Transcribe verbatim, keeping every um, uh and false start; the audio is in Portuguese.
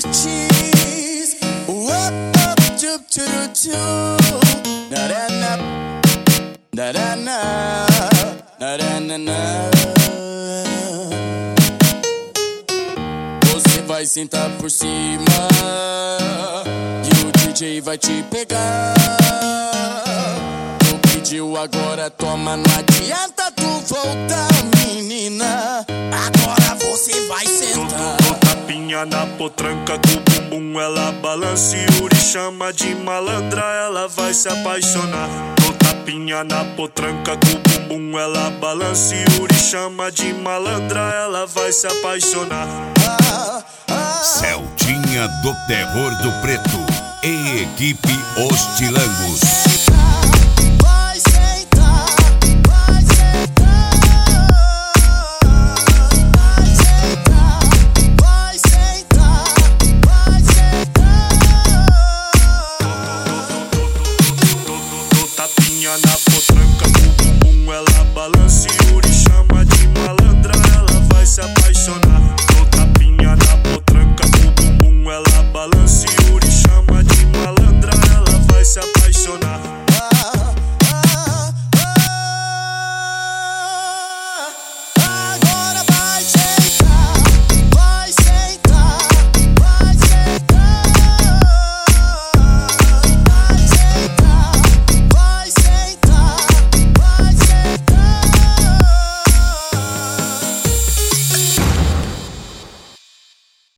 cheese. Up, up, chup, chup, chup. Na na na, na na na, na na na. Você vai sentar por cima e o D J vai te pegar. Tu pediu, agora toma, não adianta tu voltar, menina. Agora você vai sentar. Todo tapinha na potranca com o bumbum ela balança e Yuri chama de malandra, ela vai se apaixonar. Todo tapinha na potranca com o bumbum ela balança e Yuri chama de malandra, ela vai se apaixonar. Ah, ah. Celtinha do Terror do Preto e equipe Os Tilangos.